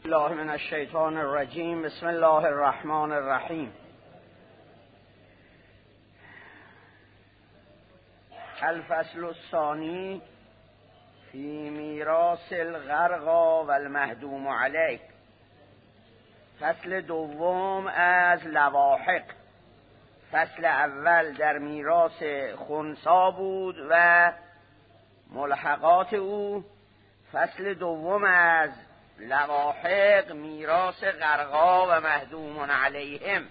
الله من الشیطان الرجیم. بسم الله الرحمن الرحیم. الفصل الثانی فی میراث الغرقى و المهدوم علیه. فصل دوم از لواحق. فصل اول در میراث خنثی بود و ملحقات او. فصل دوم از لواحق میراث غرقا و مهدوم علیهم.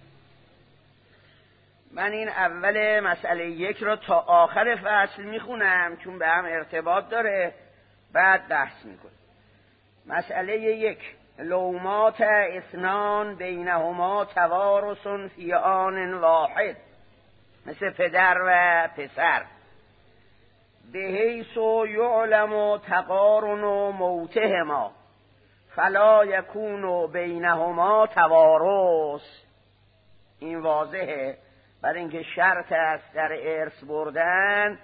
من این اول مسئله یک رو تا آخر فصل میخونم چون به هم ارتباط داره، بعد بحث میکنم. مسئله یک: لومات اثنان بینهما توارث فی آن واحد، مثل پدر و پسر. به حیث یعلم تقارن موتهما فلا یکون بینهما توارث. این واضحه، برای اینکه شرط است در ارث بردن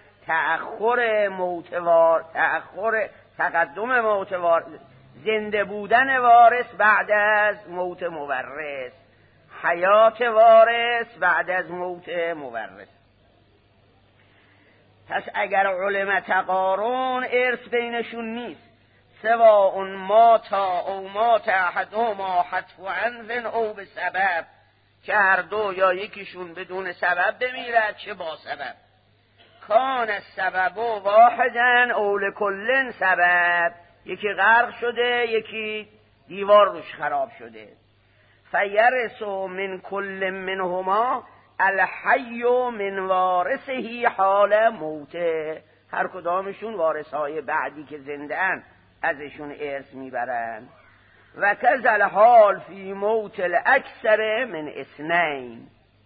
تقدم موت وارث، زنده بودن وارث بعد از موت مورث، حیات وارث بعد از موت مورث. پس اگر علم تقارن، ارث بینشون نیست، سواء ماتا او مات احدهما حتف عنف او به سبب، که هر دو یا یکیشون بدون سبب بمیرد چه با سبب. کان السبب واحدا او لکل سبب، یکی غرق شده یکی دیوار روش خراب شده. فیرث من کل منهما الحی من وارثه حال موته. هر کدامشون وارثهای بعدی که زنده ان ازشون ارث میبرن. و کذل حال فی موت الاکثر من اثنین.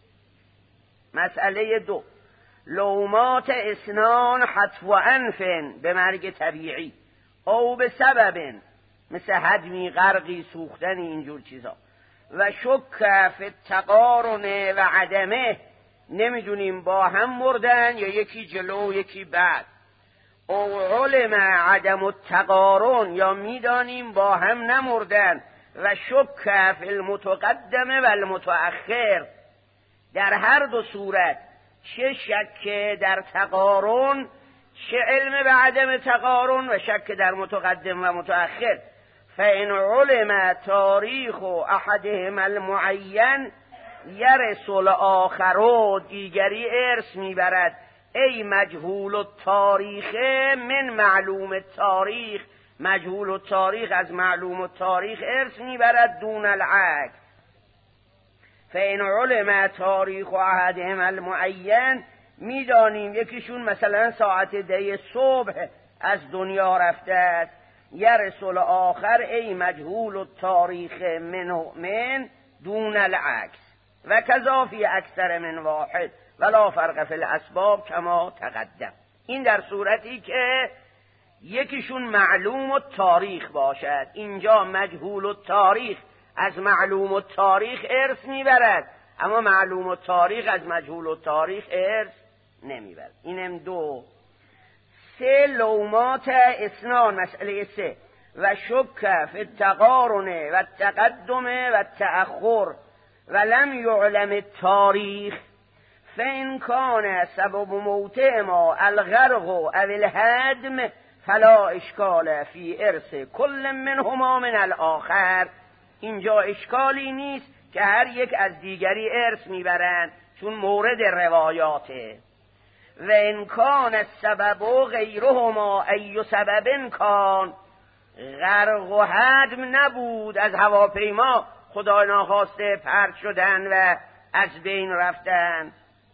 مسئله دو: لومات اثنان حتف و انفن، به مرگ طبیعی، او به سبب، مثل هدمی، غرقی، سوختنی، اینجور چیزا. و شک فی التقارن و عدمه، نمیدونیم با هم مردن یا یکی جلو یکی بعد. او علم عدم التقارن، یا میدانیم با هم نمردن. و شک فی المتقدم و المتأخر. در هر دو صورت، چه شک در تقارن، چه علم به عدم تقارن و شک در متقدم و متأخر. فإن علم تاریخ احدهم المعین یرث الاخر، دیگری ارث میبرد. ای مجهول التاریخ من معلوم التاریخ، مجهول التاریخ از معلوم التاریخ ارث میبرد دون العکس. فإن علم تاریخ احدهم المعین، میدانیم یکیشون مثلا ساعت 10 صبح از دنیا رفته است. یرث الاخر ای مجهول التاریخ من دون العکس. و کذا فی اکثر من واحد ولا فرق فی الاسباب کما تقدم. این در صورتی که یکیشون معلوم التاریخ باشد. اینجا مجهول التاریخ از معلوم التاریخ ارث میبرد، اما معلوم التاریخ از مجهول التاریخ ارث نمیبرد. اینم دو. سه: لومات اثنان. مسئله سه: و شک فی التقارن و التقدم و التأخر و لم یعلم التاریخ. فإن کان سبب موتهما الغرق او الهدم فلا اشکال فی ارث کل منهما من الاخر. اینجا اشکالی نیست که هر یک از دیگری ارث میبرند، چون مورد روایاته. و ان کان السبب غیرهما ای سبب کان، غرق و هدم نبود، از هواپیما خدا ناخواسته پرت شدن و از بین رفتن.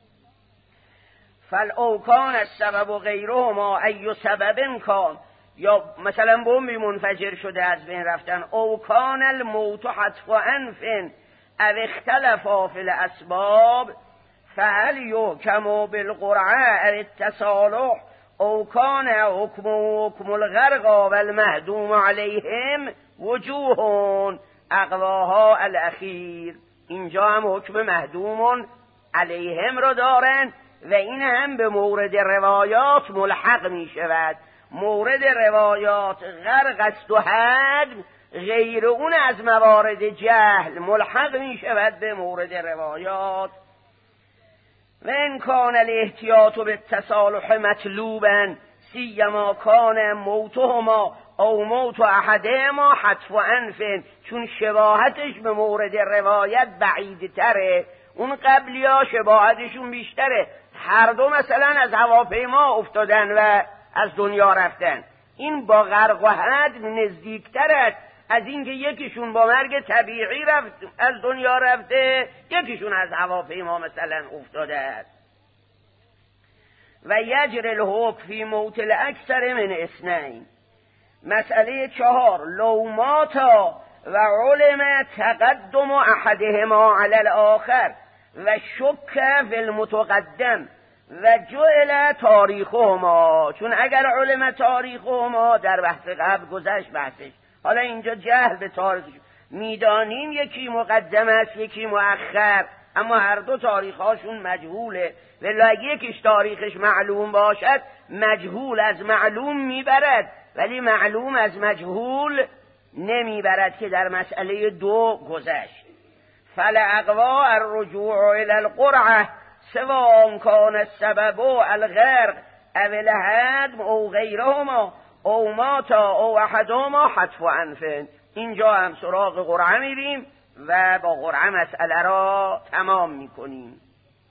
او کان السبب غیرهما ای سبب کان، یا مثلا بمبی منفجر شده از بین رفتن. او کان الموت حتف و انفن او اختلفا فی الاسباب فهل یحکم بالقرعه التصالح. او کان حکم الغرق و المهدوم علیهم وجوه اقواها الاخیر. اینجا هم حکم مهدوم علیهم رو دارن و این هم به مورد روایات ملحق می شود. مورد روایات غرق است و هدم، غیر اون از موارد جهل ملحق می شود به مورد روایات. و ان کان الاحتیاط بالتصالح مطلوبا سیما کان موتهما او موت احدهما حتف انف، چون شباهتش به مورد روایت بعیدتره، اون قبلیا شباهتشون بیشتره، هر دو مثلا از هواپیما افتادن و از دنیا رفتن، این با غرق و هدم نزدیکتر است از اینکه یکیشون با مرگ طبیعی از دنیا رفته، یکیشون از هواپیما مثلا افتاده است. و یجر الحکم فی موت الاکثر من اثنین. مسئله 4 لو ماتا و علم تقدم احدهما علی الاخر و شک فی المتقدم و جعل تاریخهما، چون اگر علم تاریخهما در بحث قبل گذشت بحثش، حالا اینجا جهل به تاریخ میدانیم یکی مقدم است یکی مؤخر، اما هر دو تاریخهاشون مجهوله، ولی اگه یکیش تاریخش معلوم باشد مجهول از معلوم میبرد ولی معلوم از مجهول نمیبرد که در مسئله 2 گذشت. فالاقوا الرجوع الى القرعه سواء كان السبب الغرق او الهدم او غیرهما او ماتا او احدهما حتف انف. اینجا هم سراغ قرعه میریم و با قرعه مسئله را تمام میکنیم.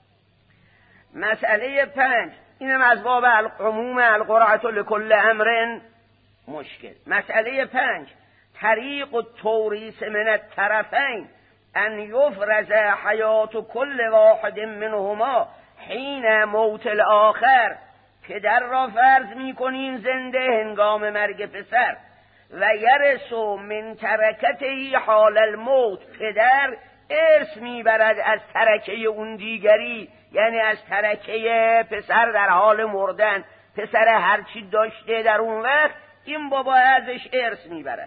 مسئله 5 اینم از باب عموم القرعه لكل امر مشکل. مسئله 5 طریق التوریث من الطرفین ان یفرز حیات کل واحد منهما حین موت الاخر. پدر را فرض میکنیم زنده هنگام مرگ پسر و یرث من ترکته حال الموت، پدر ارث میبرد از ترکه اون دیگری، یعنی از ترکه پسر در حال مردن، پسر هرچی داشته در اون وقت این بابا ازش ارث میبرد.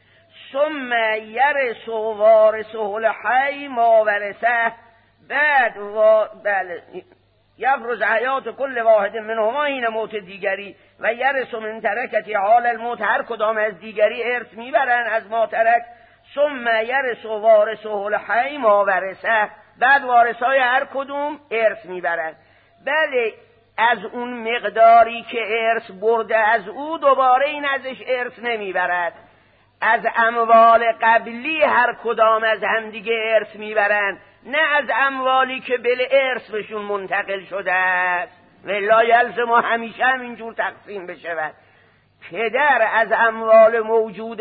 ثم یرث وارثه الحی ما ورثه، بعد بله یفرز حیات کل واحد منهما این موت دیگری و یرث من ترکتی حال الموت، هر کدام از دیگری ارث میبرن از ما ترک. ثم یرث وارثه الحی ما ورثه، بعد وارثای هر کدوم ارث میبرن. بله از اون مقداری که ارث برده از او دوباره این ازش ارث نمیبرد. از اموال قبلی هر کدام از همدیگه ارث میبرن، نه از اموالی که بل ارث بهشون منتقل شده است. ولا یلزم همیشه هم اینجور تقسیم بشود. پدر از اموال موجود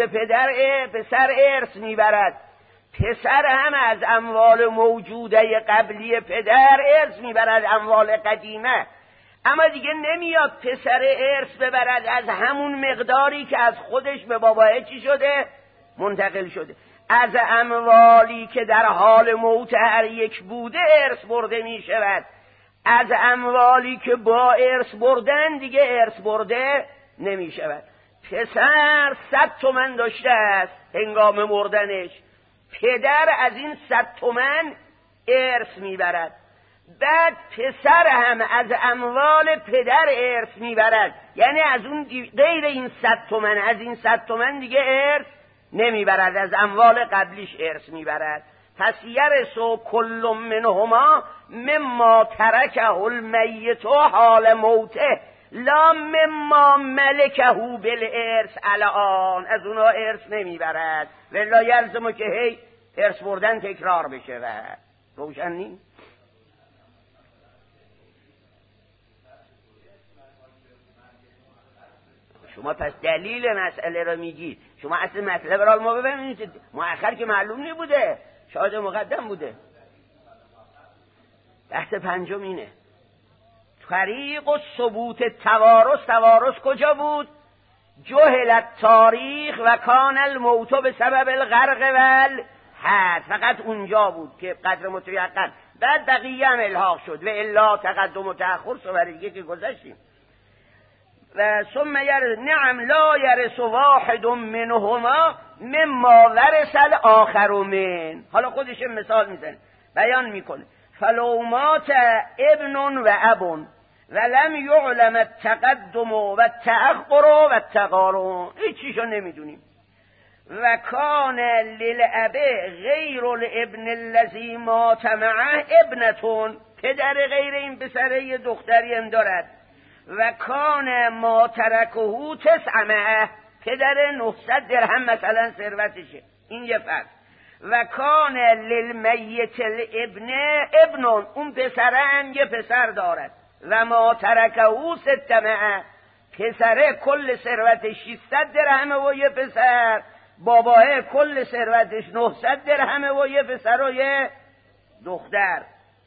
پسر ارث میبرد، پسر هم از اموال موجوده قبلی پدر ارث میبرد، اموال قدیمه. اما دیگه نمیاد پسر ارث ببرد از همون مقداری که از خودش به باباه چی شده منتقل شده. از اموالی که در حال موت هر یک بوده ارث برده می شود، از اموالی که با ارث بردن دیگه ارث برده نمی شود. پسر 100 تومن داشته است هنگام مردنش، پدر از این 100 تومن ارث میبرد، بعد پسر هم از اموال پدر ارث میبرد، یعنی از اون غیر این 100 تومن، از این 100 تومن دیگه ارث نمیبرد، از اموال قبلیش ارث میبرد. پس یرث کل منهما مما ترکه المیت حال موته لا مما ملکه بالارث الان، از اونا ارث نمیبرد. ولا یلزمه که هی ارث بردن تکرار بشه. و روشن نیست؟ شما پس دلیل مسئله رو میگید، شما اصل مطلب را ما ببینید، مؤخر که معلوم نبوده، شاید مقدم بوده. بحث 5 اینه طریق و ثبوت توارث کجا بود؟ جهل تاریخ و کان الموت به سبب الغرق والحد، فقط اونجا بود که قدر متیقن، بعد بقیه هم الحاق شد و الا تقدم و تأخر سوال دیگه که گذاشتیم. و ثم نعم لا یرث واحد منهما مما ورث الاخر من. حالا خودش مثال میزنه بیان میکنه فلو مات ابن و اب ولم یعلم التقدم و التأخر و التقارن، هیچ چیشو نمیدونیم، و کان للاب غیر الابن الذی مات معه ابنتون، پدر غیر این پسر یه دختری هم دارد. و کان ما ترکهو 900، پدر 900 درهم مثلا ثروتشه، این یه فرض. و کان للمیت الابن ابن، اون پسره هم یه پسر دارد. و ما ترکهو 600، پسره کل ثروتش 600 درهمه و یه پسر، باباه کل ثروتش 900 درهمه و یه پسر و یه دختر.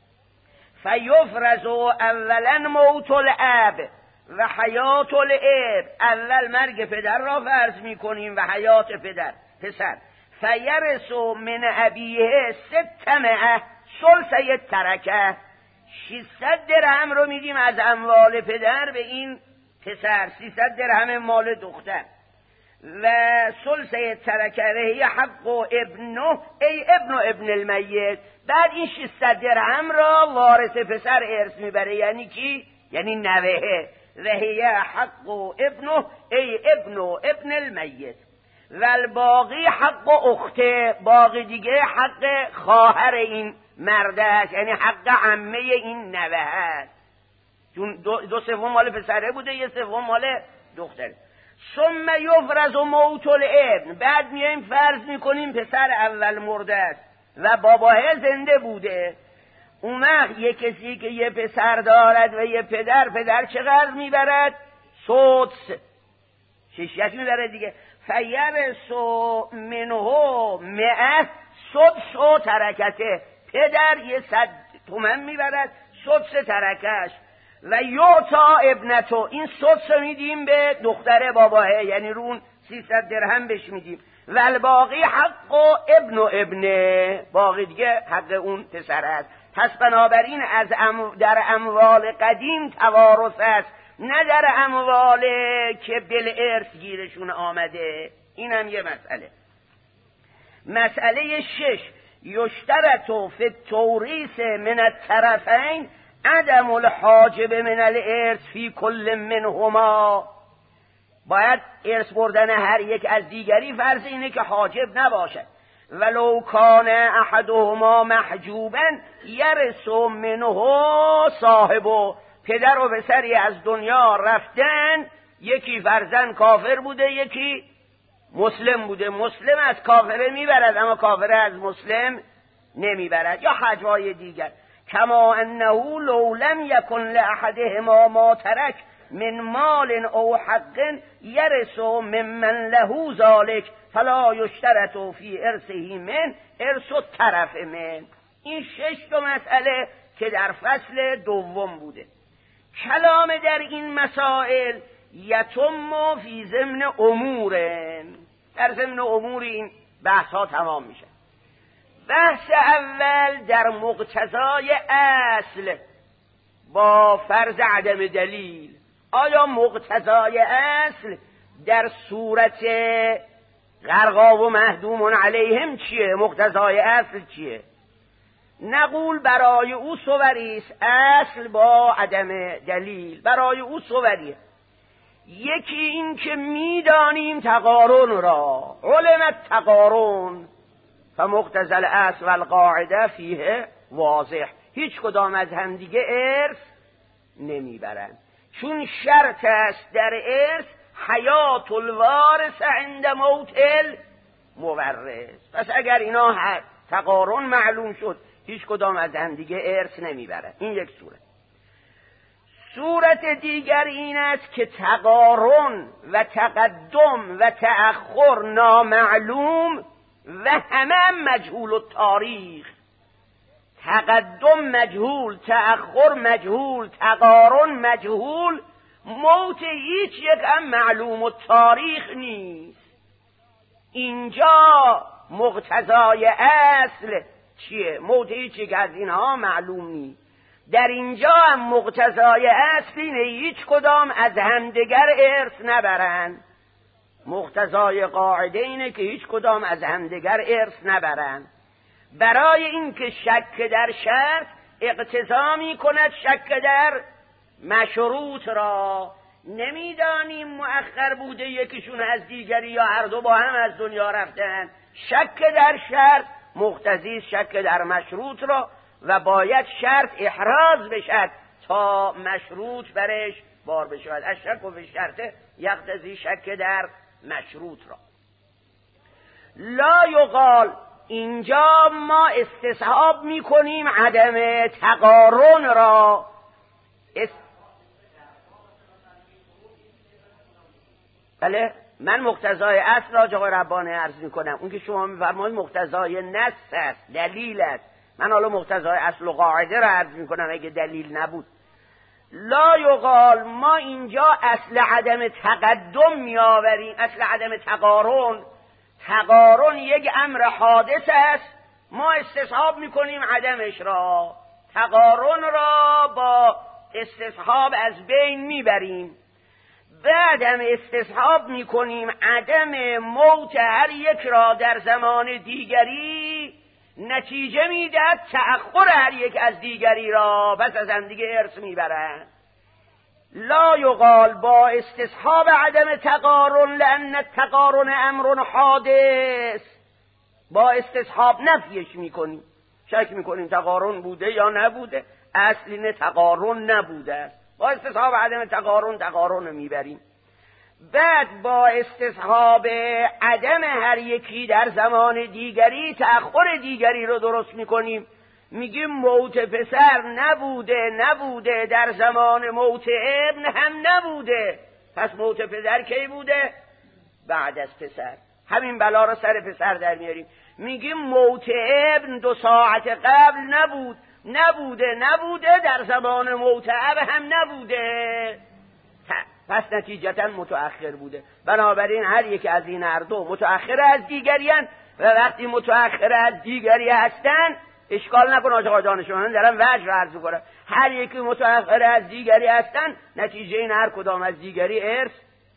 فیفرض اولا موت الاب و حیات الاب، اول مرگ پدر را فرض میکنیم و حیات پسر. فیرث من ابیه 600 ثلث ترکه، 600 درهم رو میدیم از اموال پدر به این پسر، 300 درهم مال دختر. و ثلث ترکه هی حق ابنه ای ابن المیت، بعد این 600 درهم را وارث پسر ارث میبره. یعنی کی؟ یعنی نوهه. و هی حق ابنه ای ابن المیت. و الباقی حق اخته، باقی دیگه حق خواهر این مرده است، یعنی حق عمه این نوه است، چون 2/3 مال پسره بوده، 1/3 مال دختره. ثم یفرض موت الابن، بعد میایم فرض میکنیم پسر اول مرده است و باباه زنده بوده. اون وقت یه کسی که یه پسر دارد و یه پدر چقدر میبرد؟ سدس، 6 میبرد دیگه. فیرث منه 100 سدس و ترکته، پدر 100 تومن میبرد، سدس ترکش. و یعطا ابنتو، این سدس میدیم به دختر باباه، یعنی رون 300 درهم بهش میدیم. و الباقی حق ابنه، باقی دیگه حق اون پسر است. پس بنابراین در اموال قدیم توارث است، نه در اموال که بالارث گیرشون آمده. این هم یه مسئله. مسئله 6، یشترط فی التوریث من الطرفین عدم الحاجب من الارث فی کل منهما. باید ارث بردن هر یک از دیگری فرض اینه که حاجب نباشد. ولو کان احدهما محجوبا یرث منه صاحبه، پدر و پسری از دنیا رفتن، یکی فرزن کافر بوده یکی مسلم بوده، مسلم از کافره میبرد اما کافره از مسلم نمیبرد. یا حجای دیگر، کما انه لو لم یکن لاحدهما ما ترک من مال او حق یرث ممن له ذلك فلا یشترط فی ارثه من ارث الطرف من. این 6 مسئله که در فصل دوم بوده. کلام در این مسائل یتم فی ضمن امور، در ضمن امور این بحث ها تمام میشه. بحث اول در مقتضای اصل با فرض عدم دلیل. آیا مقتضای اصل در صورت غرقا و محدوم علیهم چیه؟ مقتضای اصل چیه؟ نقول برای او صوریست، اصل با عدم دلیل برای او صوریه. یکی این که میدانیم تقارن را، علم تقارن فمقتضی الاصل والقاعده فیه واضح، هیچ کدام از هم دیگه ارث نمیبرند، چون شرط است در ارث حیات الوارث عند موت المورث. پس اگر اینا تقارن معلوم شد هیچ کدام از هم دیگه ارث نمیبرند. این یک صورت. صورت دیگر این است که تقارن و تقدم و تأخر نامعلوم و همه مجهول التاریخ. تقدم مجهول، تأخر مجهول، تقارن مجهول، موت هیچ یک هم معلوم التاریخ نیست. اینجا مقتضای اصل چیه؟ موت هیچ یک از اینها معلوم نیست. در اینجا هم مقتضای اصل اینه هیچ کدام از همدیگر ارث نبرند. مقتضای قاعده اینه که هیچ کدام از همدیگر ارث نبرند. برای اینکه شک در شرط اقتضا می کند شک در مشروط را، نمیدانیم مؤخر بوده یکیشون از دیگری یا هر دو با هم از دنیا رفتن. شک در شرط مقتضی شک در مشروط را و باید شرط احراز بشد تا مشروط برش بار بشود. الشک و فی الشرط یقتضی شک در مشروط را. لا یقال، اینجا ما استصحاب میکنیم عدم تقارن را. بله، من مقتضای اصل را آقای ربانی عرض میکنم. اون که شما میفرمایید مقتضای نص است، دلیل است. من حالا مقتضای اصل و قاعده را عرض میکنم اگه دلیل نبود. لا یقال، ما اینجا اصل عدم تقدم میآوریم، اصل عدم تقارن. تقارن یک امر حادث است، ما استصحاب میکنیم عدمش را. تقارن را با استصحاب از بین میبریم. بعدم استصحاب میکنیم عدم موت هر یک را در زمان دیگری، نتیجه میدهد تأخر هر یک از دیگری را، پس از هم دیگه ارث میبرند. لا یقال با استصحاب عدم تقارن لأن التقارن امر حادث. با استصحاب نفیش میکنیم، شک میکنیم تقارن بوده یا نبوده، اصل تقارن نبوده است. با استصحاب عدم تقارن میبریم. بعد با استصحاب عدم هر یکی در زمان دیگری تأخر دیگری رو درست میکنیم. میگیم موت پسر نبوده در زمان موت ابن هم نبوده، پس موت پدر کی بوده؟ بعد از پسر. همین بلا رو سر پسر در میاریم. میگیم موت ابن 2 ساعت قبل نبوده در زمان موت اب هم نبوده، پس نتیجتا متأخر بوده. بنابراین هر یک از این هر دو متأخر از دیگری هستند و وقتی متأخر از دیگری هستند، اشکال نکن آقای دانشمند، دارم وجه را عرض کنم، هر یکی متأخر از دیگری هستند، نتیجه این هر کدام از دیگری ارث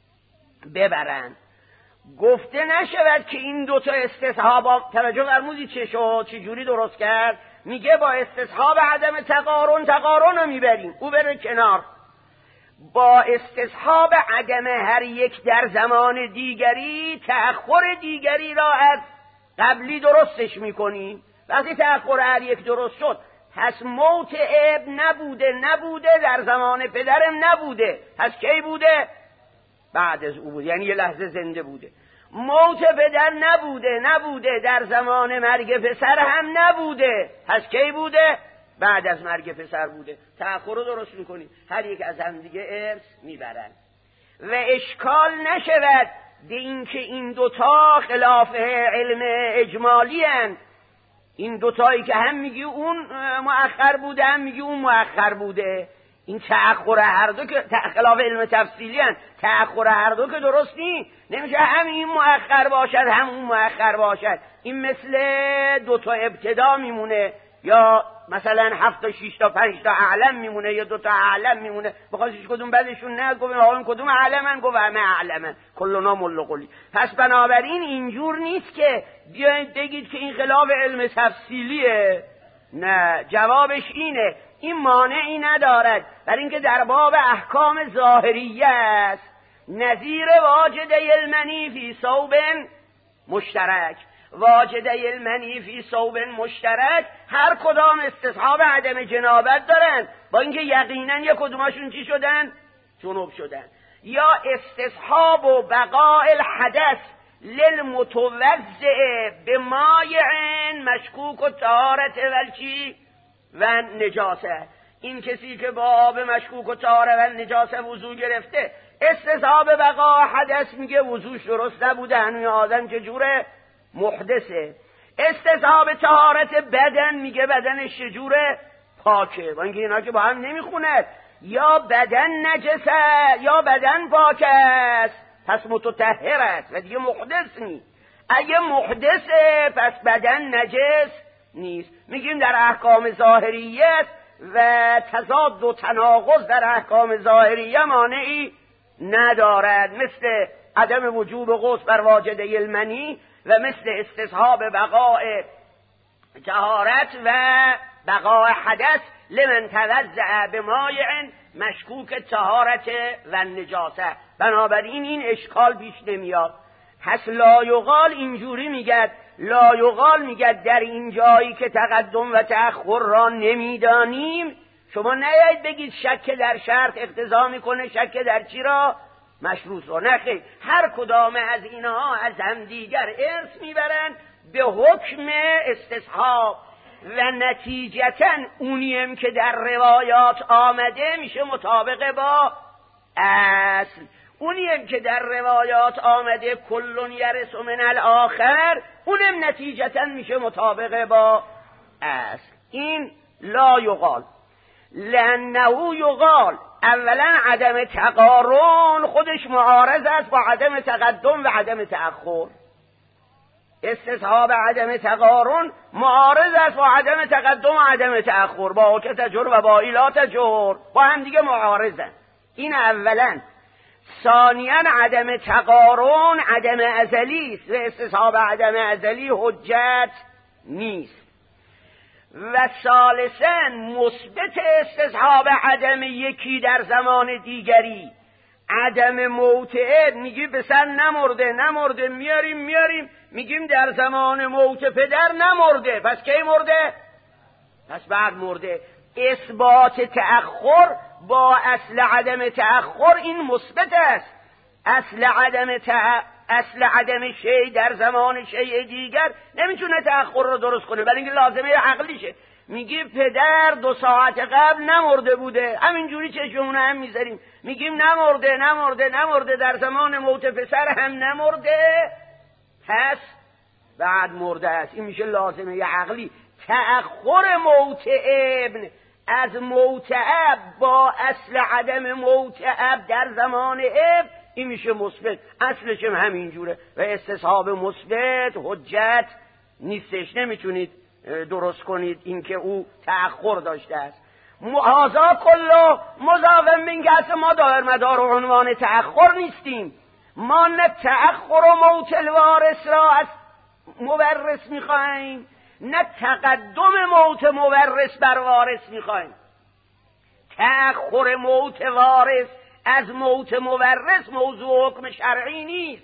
ببرند. گفته نشود که این دوتا استصحاب، توجه فرمودید چه شد، چه جوری درست کرد. میگه با استصحاب عدم تقارن رو میبریم، او بره کنار. با استصحاب عدم هر یک در زمان دیگری تأخر دیگری را از قبلی درستش میکنیم. وقتی تأخر هر یک درست شد، پس موت ابن نبوده در زمان پدرم نبوده، پس کی بوده؟ بعد از او بوده، یعنی یه لحظه زنده بوده. موت پدر نبوده در زمان مرگ پسر هم نبوده، پس کی بوده؟ بعد از مرگ پسر بوده. تأخر رو درست میکنیم، هر یک از هم دیگه ارث میبرن و اشکال نشود به اینکه این دوتا خلاف علم اجمالی هستند. این دوتایی که هم میگی اون مؤخر بوده هم میگی اون مؤخر بوده، این تأخر هر دو که خلاف علم تفصیلی هستند. تأخر هر دو که درست نیست، نمیشه هم این مؤخر باشد هم اون مؤخر باشد. این مثل دوتا ابتدا میمونه، یا مثلا 7 تا 6 تا 5 تا اعلم میمونه، یا 2 تا اعلم میمونه. بخواست هیچ کدوم بعدشون نه، گفتم آقا این کدوم اعلمن؟ گفت همه اعلمن، کلنا مل قلی. پس بنابراین اینجور نیست که بیاید بگید که این خلاف علم تفصیلیه. نه، جوابش اینه، این مانعی ندارد، برای اینکه در باب احکام ظاهریه است. نظیر واجده المنی فی ثوب مشترک، واجده المنی فی ثوب مشترک، هر کدام استصحاب عدم جنابت دارن، با اینکه یقینا یک کدومشون چی شدن؟ جنوب شدن. یا استصحاب و بقاء الحدث للمتوضع بمایع مشکوک و طهارت والچی و نجاسه. این کسی که با آب مشکوک و طهاره و نجاسه وضو گرفته، استصحاب بقاء حدث میگه وضوش درست نبوده، هنوی آدم چجوره؟ محدثه. استصحاب طهارت بدن میگه بدنش چجوره؟ پاکه. و اینکه اینا که با هم نمیخونه، یا بدن نجسه یا بدن پاک است، پس متطهر است و دیگه محدث نیست. اگه محدثه پس بدن نجس نیست. میگیم در احکام ظاهریه و تضاد و تناقض در احکام ظاهریه مانعی ندارد، مثل عدم وجوب غسل بر واجده المنی و مثل استصحاب بقاء طهارت و بقاء حدث لمن توضأ بمایع مشکوک طهارت و نجاسه. بنابراین این اشکال پیش نمیاد. پس لا یقال اینجوری میگد، لا یقال میگد در این جایی که تقدم و تأخر را نمیدانیم شما نیایید بگید شک در شرط اقتضا میکنه شک در چی را؟ مشروط را. نخیر، هر کدام از اینها از همدیگر ارث میبرند به حکم استصحاب و نتیجتاً اونیم که در روایات آمده میشه مطابق با اصل. اونیم که در روایات آمده کلون یرث من الاخر اونم نتیجتاً میشه مطابق با اصل. این لا یقال لانه یقال. اولا عدم تقارن خودش معارض است با عدم تقدم و عدم تأخر. استصحاب عدم تقارن معارض است با عدم تقدم و عدم تأخر، با که تجر و با لا تجر، با هم دیگه معارضن. این اولا. ثانیاً عدم تقارن عدم ازلی است و استصحاب عدم ازلی حجت نیست. و ثالثاً مثبت استصحاب عدم یکی در زمان دیگری عدم موتعه. میگی پسر نمرده میاریم میگیم در زمان موت پدر نمرده، پس کی مرده؟ پس بعد مرده. اثبات تأخر با اصل عدم تأخر این مثبت است. اصل عدم شیء در زمان شیء دیگر نمیتونه تأخر رو درست کنه، برای اینکه لازمه عقلیشه. میگی پدر 2 ساعت قبل نمرده بوده، همینجوری چشمون هم میذاریم میگیم نمرده در زمان موت پسر هم نمرده، پس بعد مرده است. این میشه لازمه عقلی. تأخر موت ابن از موت اب با اصل عدم موت اب در زمان ابن این میشه مثبت. اصلش هم همینجوره و استصحاب مثبت حجت نیستش، نمیتونید درست کنید اینکه او تأخر داشته است. هذا کله مضاف من که ما دایر مدار و عنوان تأخر نیستیم. ما نه تأخر و موت الوارث را از مورث میخوایم نه تقدم موت مورث بر وارث میخوایم. تأخر موت وارث از موت مورث موضوع حکم شرعی نیست.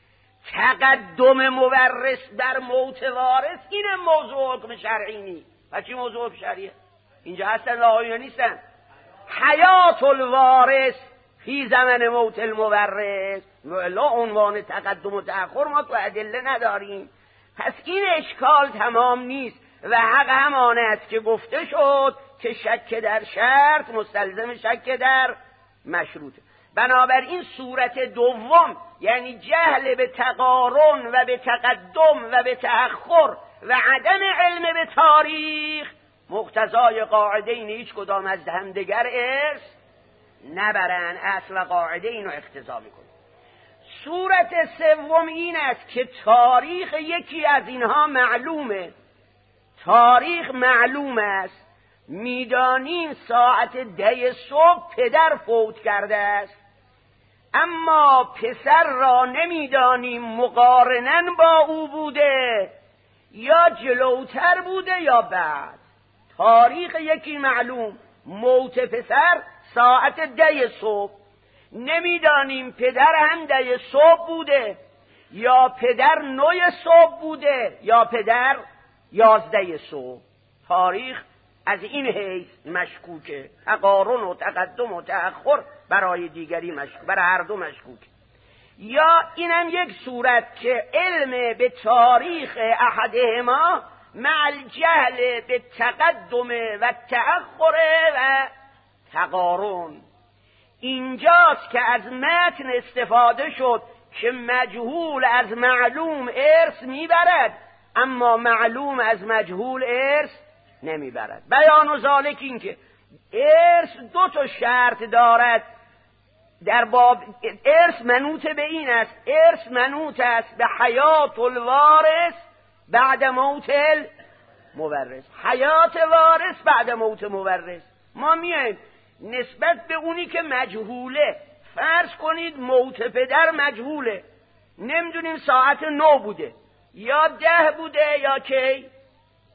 تقدم مورث بر موت وارث اینم موضوع حکم شرعی نیست. و چی موضوع حکم شرعیه؟ اینجا هستن لاغویه نیستن. حیات الوارث فی زمن موت المورث، لا عنوان تقدم و تأخر ما تو ادله نداریم. پس این اشکال تمام نیست و حق همان است که گفته شد که شک در شرط مستلزم شک در مشروط. بنابراین صورت دوم یعنی جهل به تقارن و به تقدم و به تأخر و عدم علم به تاریخ مقتضای قاعده این هیچ کدام از همدیگر ارث نبرن. اصل و قاعده اینو اقتضا میکنه. صورت سوم این است که تاریخ یکی از اینها معلومه. تاریخ معلوم است، میدانیم ساعت 10 صبح پدر فوت کرده است، اما پسر را نمیدانیم مقارنن با او بوده یا جلوتر بوده یا بعد. تاریخ یکی معلوم، موت پسر ساعت 10 صبح، نمیدانیم پدر هم 10 صبح بوده یا پدر 9 صبح بوده یا پدر 11 صبح. تاریخ از این حیث مشکوکه. تقارن و تقدم و تأخر برای دیگری مشکوک، برای هر دو مشکوک. یا اینم یک صورت که علم به تاریخ احدهما مع الجهل به تقدم و تأخر و تقارن. اینجاست که از متن استفاده شد که مجهول از معلوم ارث میبرد اما معلوم از مجهول ارث نمیبرد. بیان و ذالک این که ارث 2 شرط دارد در باب. ارث منوط به این است، ارث منوط است به حیات الوارث بعد موت المورث. حیات وارث بعد موت مورث. ما میایم نسبت به اونی که مجهوله، فرض کنید موت پدر مجهوله، نمیدونیم ساعت 9 بوده یا 10 بوده یا کی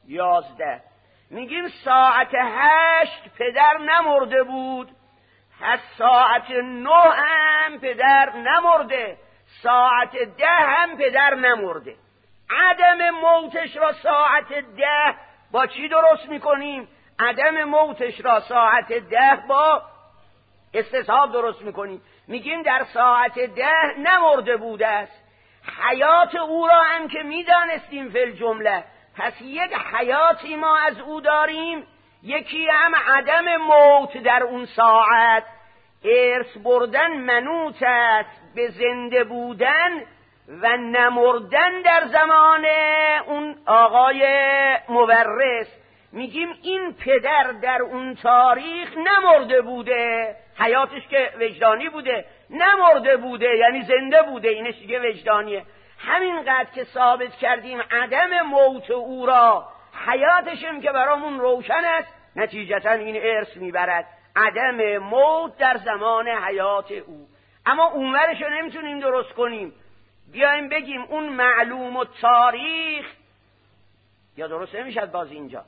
11. میگیم ساعت 8 پدر نمرده بود، پس ساعت 9 هم پدر نمرده، ساعت 10 هم پدر نمرده. عدم موتش را ساعت 10 با چی درست میکنیم؟ عدم موتش را ساعت 10 با استصحاب درست میکنیم. میگیم در ساعت 10 نمرده بوده است. حیات او را هم که میدانستیم فی الجمله، پس یک حیاتی ما از او داریم، یکی هم عدم موت در اون ساعت. ارث بردن منوط است به زنده بودن و نمردن در زمان اون آقای مورث. میگیم این پدر در اون تاریخ نمرده بوده، حیاتش که وجدانی بوده، نمرده بوده یعنی زنده بوده، اینش دیگه وجدانیه. همینقدر که ثابت کردیم عدم موت او را، حیاتشم که برامون روشن است، نتیجتا این ارث میبرد عدم موت در زمان حیات او. اما اونورش رو نمیتونیم درست کنیم، بیایم بگیم اون معلوم و تاریخ، یا درست نمیشد باز اینجا.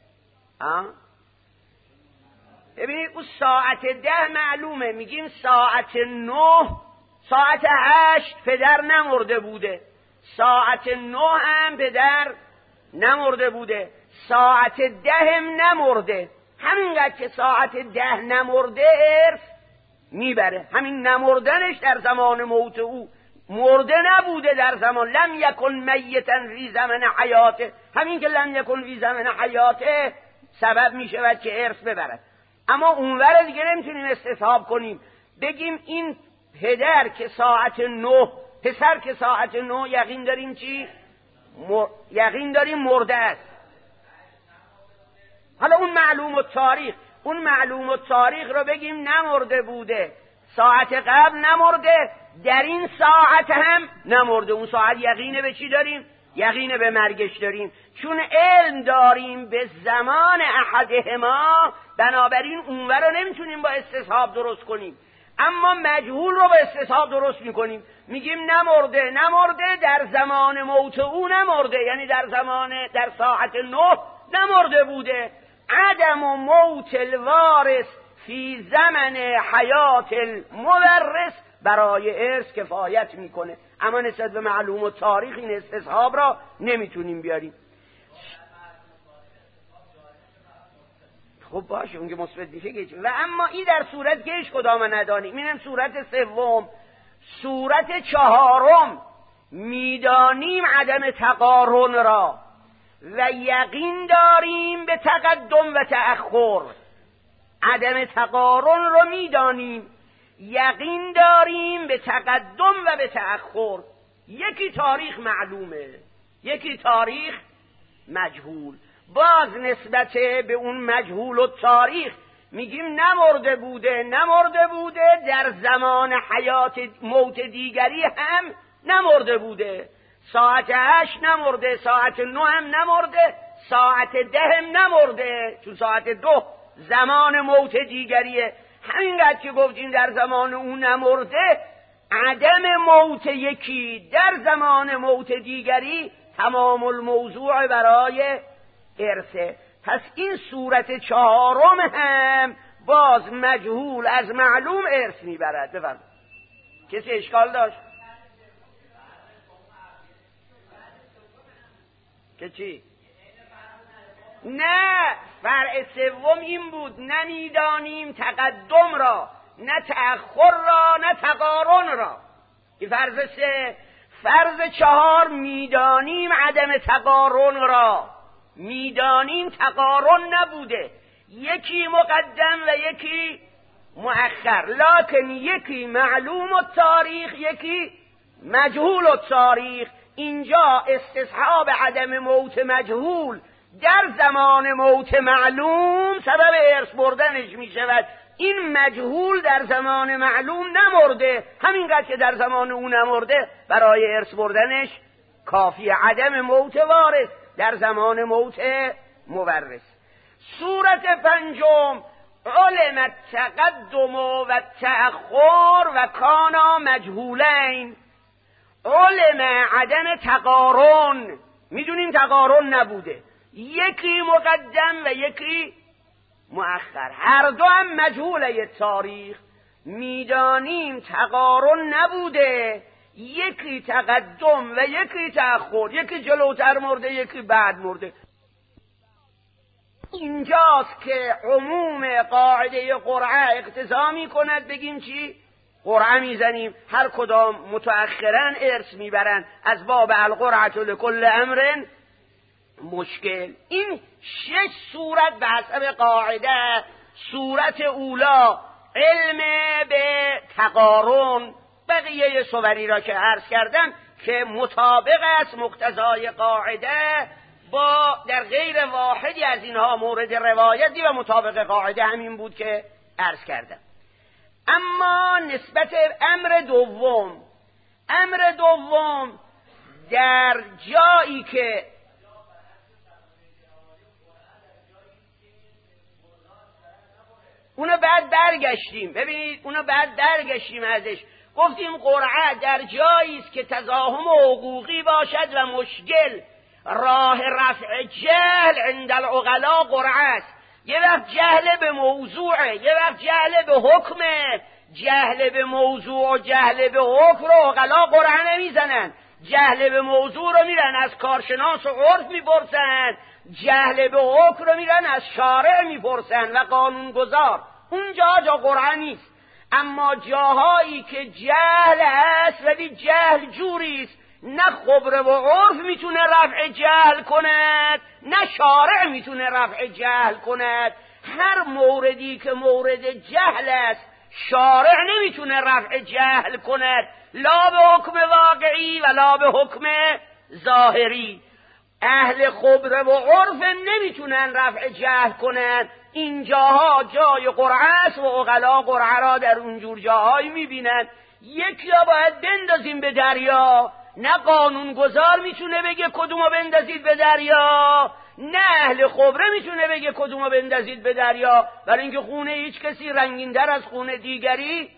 ببینید اون ساعت 10 معلومه، میگیم ساعت 9 ساعت 8 پدر نمرده بوده، ساعت 9 هم پدر نمرده بوده، ساعت 10 هم نمرده. همینقدر که ساعت 10 نمرده ارث میبره. همین نمردنش در زمان موت او، مرده نبوده در زمان لم یکن میتا فی زمن حیاته، همین که لم یکن فی زمن حیاته سبب میشود که ارث ببرد. اما اونور دیگه نمیتونیم استصحاب کنیم بگیم این پدر که ساعت 9 پسر که ساعت 9 یقین داریم چی؟ یقین داریم مرده است. حالا اون معلوم التاریخ، اون معلوم التاریخ رو بگیم نمرده بوده، ساعت قبل نمرده، در این ساعت هم نمرده. اون ساعت یقینه به چی داریم؟ یقینه به مرگش داریم، چون علم داریم به زمان احدهما، بنابراین اونور رو نمیتونیم با استصحاب درست کنیم، اما مجهول رو با استصحاب درست میکنیم. میگیم نمرده در زمان موت او نمرده، یعنی در ساعت 9 نمرده بوده. عدم موت الوارث فی زمن حیات المورث برای ارث کفایت میکنه، اما نسبت به معلوم و تاریخ این استصحاب را نمیتونیم بیاریم. خب باشه اون که مثبت میشه گیج. و اما این در صورت که هیچ کدام ندانیم، اینم صورت سوم. صورت چهارم میدانیم عدم تقارن را و یقین داریم به تقدم و تأخر. عدم تقارن را میدانیم، یقین داریم به تقدم و به تأخر. یکی تاریخ معلومه، یکی تاریخ مجهول. باز نسبت به اون مجهول و تاریخ میگیم نمرده بوده در زمان حیات موت دیگری هم نمرده بوده. ساعت 8 نمرده، ساعت 9 هم نمرده، ساعت 10 هم نمرده، چون ساعت 2 زمان موت دیگریه. همینقدر که گفتیم در زمان اون نمرده، عدم موت یکی در زمان موت دیگری تمام الموضوع برای ارثه. پس این صورت چهارم هم باز مجهول از معلوم ارث میبرد. بفرمایید کسی اشکال داشت؟ که چی؟ نه، فرع سوم این بود نمیدانیم تقدم را، نه تأخر را، نه تقارن را. این فرض سه. فرض چهار میدانیم عدم تقارن را، میدانیم تقارن نبوده، یکی مقدم و یکی مؤخر، لکن یکی معلوم التاریخ یکی مجهول التاریخ. اینجا استصحاب عدم موت مجهول در زمان موت معلوم سبب ارث بردنش می شود. این مجهول در زمان معلوم نمرده، همینقدر که در زمان او نمرده برای ارث بردنش کافی. عدم موت وارث در زمان موت مورث. صورت پنجم علم التقدم و تأخر و کانا مجهولین. علم عدم تقارن، میدونیم تقارن نبوده، یکی مقدم و یکی مؤخر، هر دو هم مجهوله تاریخ. میدانیم تقارن نبوده، یکی تقدم و یکی تأخر، یکی جلوتر مرده یکی بعد مرده. اینجاست که عموم قاعده قرعه اقتضا می کند بگیم چی؟ قرعه میزنیم، هر کدام متأخرا ارث میبرن از باب القرعه لکل امر مشکل. این 6 صورت به حسب قاعده. صورت اولا علم به تقارن، بقیه صوری را که عرض کردم که مطابق است مقتضای قاعده با در غیر واحدی از اینها مورد روایتی و مطابق قاعده همین بود که عرض کردم. اما نسبت امر دوم در جایی که اونو بعد برگشتیم، ببینید اونو بعد برگشتیم ازش، گفتیم قرعه در جایی است که تزاحم حقوقی باشد و مشکل، راه رفع جهل عند العقلاء قرعه است. یه وقت جهل به موضوعه، یه وقت جهل به حکمه. جهل به موضوع و جهل به حکم رو عقلاء قرعه نمیزنن. جهل به موضوع رو میرن از کارشناس و عرف میپرسن، جهل به حکم رو میرن از شارع میپرسن و قانونگذار. اونجا جا قرعه نیست. اما جاهایی که جهل هست ولی جهل جوریست، نه خبره و عرف میتونه رفع جهل کند، نه شارع میتونه رفع جهل کند. هر موردی که مورد جهل است شارع نمیتونه رفع جهل کند، لا به حکم واقعی و لا به حکم ظاهری. اهل خبره و عرف نمیتونن رفع جهل کنن. اینجاها جای قرعه است و عقلا قرعه را در اونجور جاهایی میبینن. یکی ها باید بندازیم به دریا، نه قانونگذار میتونه بگه کدومو بندازید به دریا، نه اهل خبره میتونه بگه کدومو بندازید به دریا، برای اینکه خونه هیچ کسی رنگین‌تر از خونه دیگری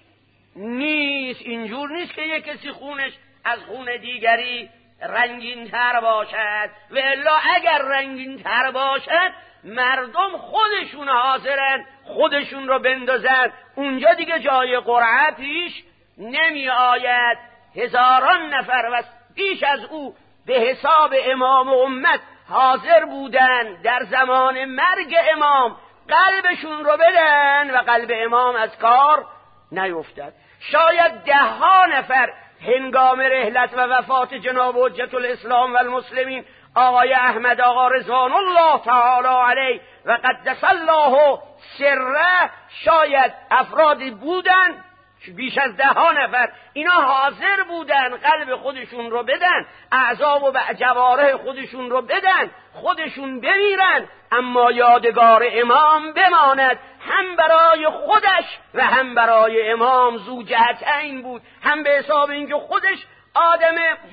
نیست. اینجور نیست که یک کسی خونش از خونه دیگری رنگین‌تر باشد، و الا اگر رنگین‌تر باشد مردم خودشون حاضرن خودشون رو بندازن، اونجا دیگه جای قرعه پیش نمی آید. هزاران نفر و پیش از او به حساب امام و امت حاضر بودن در زمان مرگ امام قلبشون رو بدن و قلب امام از کار نیفتد. شاید 10 نفر هنگام رحلت و وفات جناب حجت الاسلام و المسلمین آقای احمد آقا رضوان الله تعالی علیه و قدس الله سره، شاید افرادی بودن بیش از 10 نفر اینا حاضر بودن قلب خودشون رو بدن، اعضا و جوارح خودشون رو بدن، خودشون بمیرن، اما یادگار امام بماند. هم برای خودش و هم برای امام ذو جهتین بود، هم به حساب اینکه خودش آدم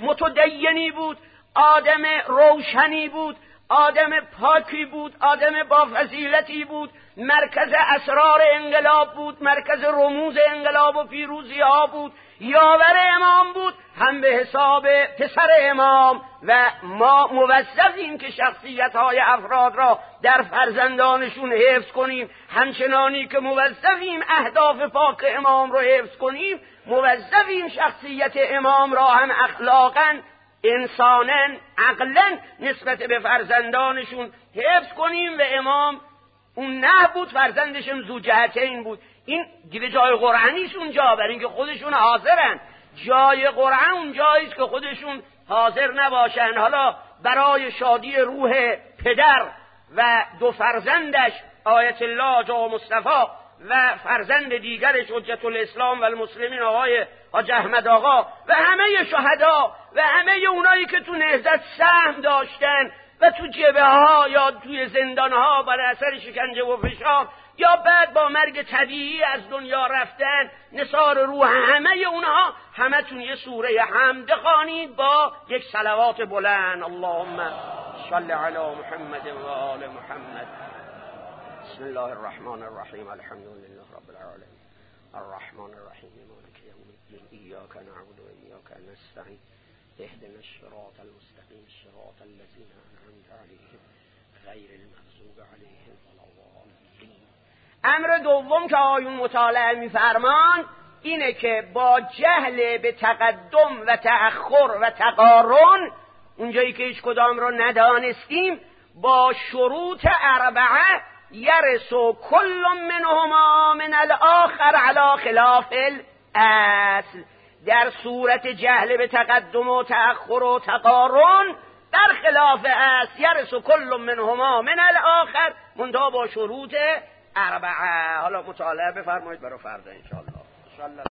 متدینی بود، آدم روشنی بود، آدم پاکی بود، آدم با فضیلتی بود، مرکز اسرار انقلاب بود، مرکز رموز انقلاب و پیروزی ها بود، یاور امام بود، هم به حساب پسر امام. و ما موظفیم که شخصیت های افراد را در فرزندانشون حفظ کنیم، همچنانی که موظفیم اهداف پاک امام را حفظ کنیم، موظفیم شخصیت امام را هم اخلاقاً، انساناً، عقلاً نسبت به فرزندانشون حفظ کنیم. و امام اون نه بود، فرزندشم ذو جهتین بود. این دیگه جای قرعه نیست اونجا، برای اینکه خودشون حاضرن. جای قرعه اون جاییست که خودشون حاضر نباشن. حالا برای شادی روح پدر و 2 فرزندش آیت الله جا مصطفی و فرزند دیگرش حجت الاسلام و المسلمین آقای حاج احمد آقا و همه شهدا و همه اونایی که تو نهضت سهم داشتن و تو جبهه ها یا توی زندان ها بر اثر شکنجه و فشار یا بعد با مرگ طبیعی از دنیا رفتن، نثار روح همه اونها، همتون یه سوره حمد خوانید با یک صلوات بلند. اللهم صل علی محمد و آل محمد. بسم الله الرحمن الرحیم. الحمد لله رب العالمین الرحمن الرحیم مالک یوم الدین ایاک نعبد و ایاک نستعین اهدنا الصراط المستقیم صراط الذین انعمت علیهم غیر المغضوب علیهم ولا الضالین. امر دوم که آیون مطالعه می‌فرمان اینه که با جهل به تقدم و تأخر و تقارن، اونجایی که هیچ کدام رو ندانستیم، با شروط اربعه یرث کل منهما من الاخر علی خلاف الاصل. در صورت جهل به تقدم و تأخر و تقارن در خلاف اصل یرث کل منهما من الاخر، منتها با شروط اربعه. حالا مطالعه بفرمایید برای فردا ان شاء الله.